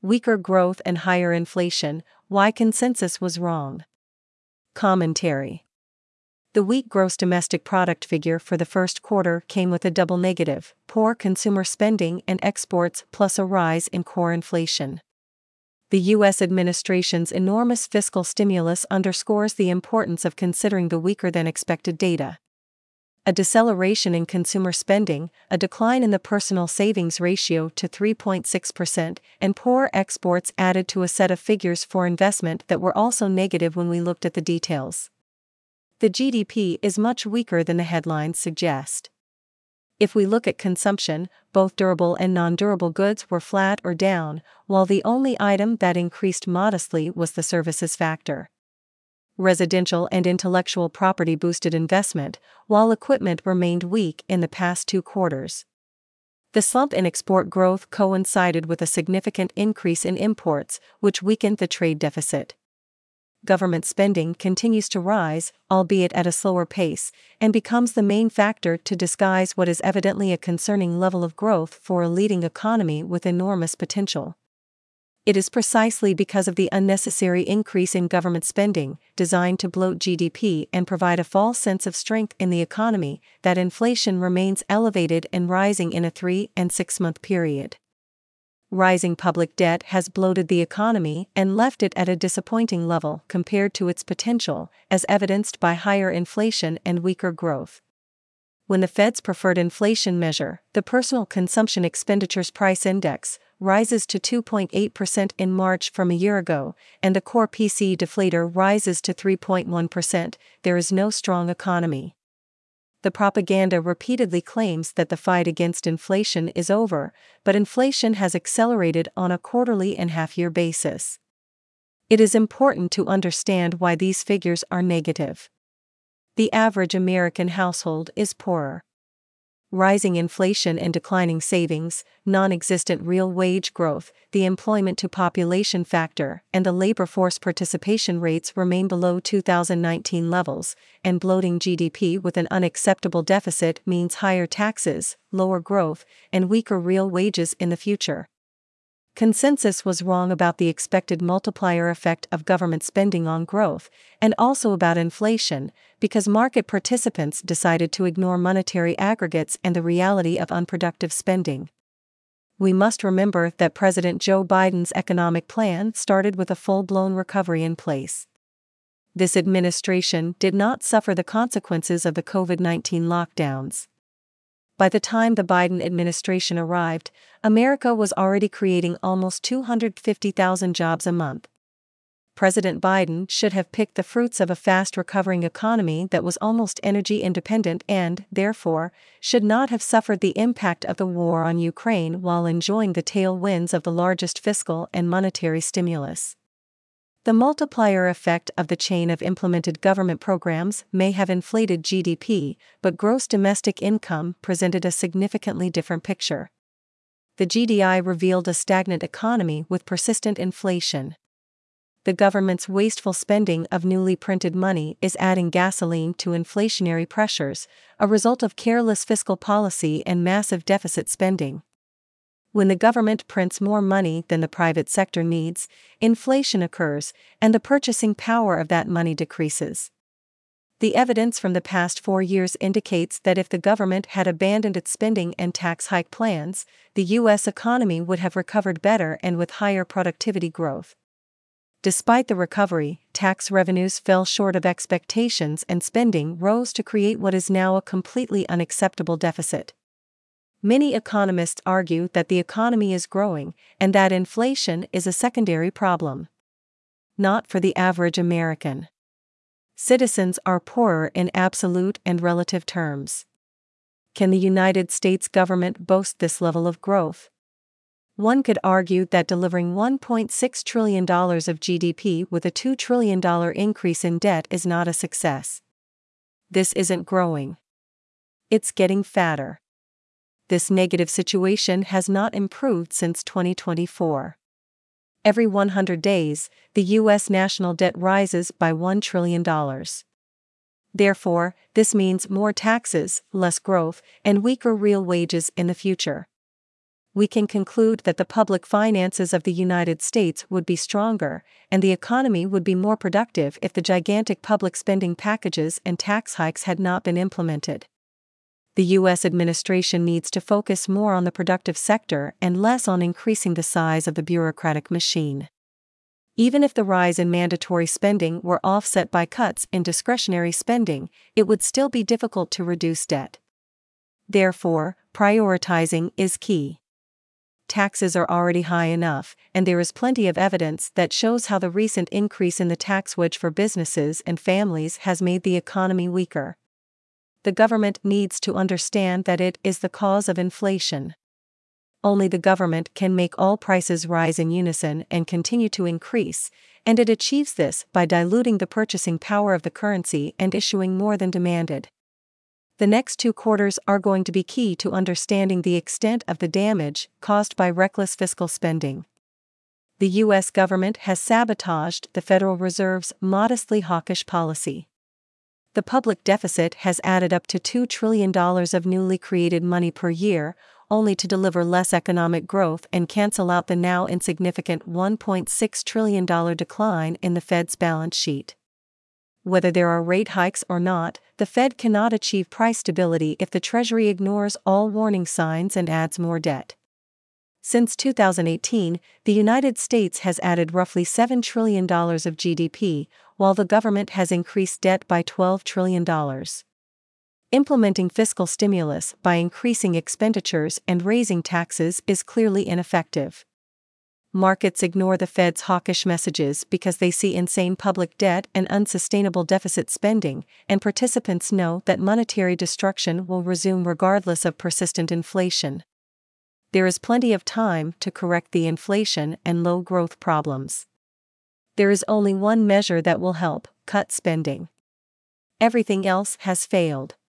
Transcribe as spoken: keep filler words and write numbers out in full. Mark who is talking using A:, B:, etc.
A: weaker growth and higher inflation, why consensus was wrong. Commentary. The weak gross domestic product figure for the first quarter came with a double negative: poor consumer spending and exports plus a rise in core inflation. The U S administration's enormous fiscal stimulus underscores the importance of considering the weaker-than-expected data. A deceleration in consumer spending, a decline in the personal savings ratio to three point six percent, and poor exports added to a set of figures for investment that were also negative when we looked at the details. The G D P is much weaker than the headlines suggest. If we look at consumption, both durable and non-durable goods were flat or down, while the only item that increased modestly was the services factor. Residential and intellectual property boosted investment, while equipment remained weak in the past two quarters. The slump in export growth coincided with a significant increase in imports, which weakened the trade deficit. Government spending continues to rise, albeit at a slower pace, and becomes the main factor to disguise what is evidently a concerning level of growth for a leading economy with enormous potential. It is precisely because of the unnecessary increase in government spending, designed to bloat G D P and provide a false sense of strength in the economy, that inflation remains elevated and rising in a three- and six-month period. Rising public debt has bloated the economy and left it at a disappointing level compared to its potential, as evidenced by higher inflation and weaker growth. When the Fed's preferred inflation measure, the Personal Consumption Expenditures Price Index, rises to two point eight percent in March from a year ago, and the core P C E deflator rises to three point one percent, there is no strong economy. The propaganda repeatedly claims that the fight against inflation is over, but inflation has accelerated on a quarterly and half-year basis. It is important to understand why these figures are negative. The average American household is poorer. Rising inflation and declining savings, non-existent real wage growth, the employment-to-population factor, and the labor force participation rates remain below two thousand nineteen levels, and bloating G D P with an unacceptable deficit means higher taxes, lower growth, and weaker real wages in the future. Consensus was wrong about the expected multiplier effect of government spending on growth, and also about inflation, because market participants decided to ignore monetary aggregates and the reality of unproductive spending. We must remember that President Joe Biden's economic plan started with a full-blown recovery in place. This administration did not suffer the consequences of the COVID nineteen lockdowns. By the time the Biden administration arrived, America was already creating almost two hundred fifty thousand jobs a month. President Biden should have picked the fruits of a fast-recovering economy that was almost energy independent and, therefore, should not have suffered the impact of the war on Ukraine while enjoying the tailwinds of the largest fiscal and monetary stimulus. The multiplier effect of the chain of implemented government programs may have inflated G D P, but gross domestic income presented a significantly different picture. The G D I revealed a stagnant economy with persistent inflation. The government's wasteful spending of newly printed money is adding gasoline to inflationary pressures, a result of careless fiscal policy and massive deficit spending. When the government prints more money than the private sector needs, inflation occurs, and the purchasing power of that money decreases. The evidence from the past four years indicates that if the government had abandoned its spending and tax hike plans, the U S economy would have recovered better and with higher productivity growth. Despite the recovery, tax revenues fell short of expectations and spending rose to create what is now a completely unacceptable deficit. Many economists argue that the economy is growing, and that inflation is a secondary problem. Not for the average American. Citizens are poorer in absolute and relative terms. Can the United States government boast this level of growth? One could argue that delivering one point six trillion dollars of G D P with a two trillion dollars increase in debt is not a success. This isn't growing. It's getting fatter. This negative situation has not improved since twenty twenty-four. Every one hundred days, the U S national debt rises by one trillion dollars. Therefore, this means more taxes, less growth, and weaker real wages in the future. we can conclude that the public finances of the United States would be stronger, and the economy would be more productive if the gigantic public spending packages and tax hikes had not been implemented. The U S administration needs to focus more on the productive sector and less on increasing the size of the bureaucratic machine. Even if the rise in mandatory spending were offset by cuts in discretionary spending, it would still be difficult to reduce debt. Therefore, prioritizing is key. Taxes are already high enough, and there is plenty of evidence that shows how the recent increase in the tax wedge for businesses and families has made the economy weaker. The government needs to understand that it is the cause of inflation. Only the government can make all prices rise in unison and continue to increase, and it achieves this by diluting the purchasing power of the currency and issuing more than demanded. The next two quarters are going to be key to understanding the extent of the damage caused by reckless fiscal spending. The U S government has sabotaged the Federal Reserve's modestly hawkish policy. The public deficit has added up to two trillion dollars of newly created money per year, only to deliver less economic growth and cancel out the now insignificant one point six trillion dollars decline in the Fed's balance sheet. Whether there are rate hikes or not, the Fed cannot achieve price stability if the Treasury ignores all warning signs and adds more debt. Since two thousand eighteen, the United States has added roughly seven trillion dollars of G D P, while the government has increased debt by twelve trillion dollars. Implementing fiscal stimulus by increasing expenditures and raising taxes is clearly ineffective. Markets ignore the Fed's hawkish messages because they see insane public debt and unsustainable deficit spending, and participants know that monetary destruction will resume regardless of persistent inflation. There is plenty of time to correct the inflation and low growth problems. There is only one measure that will help: cut spending. Everything else has failed.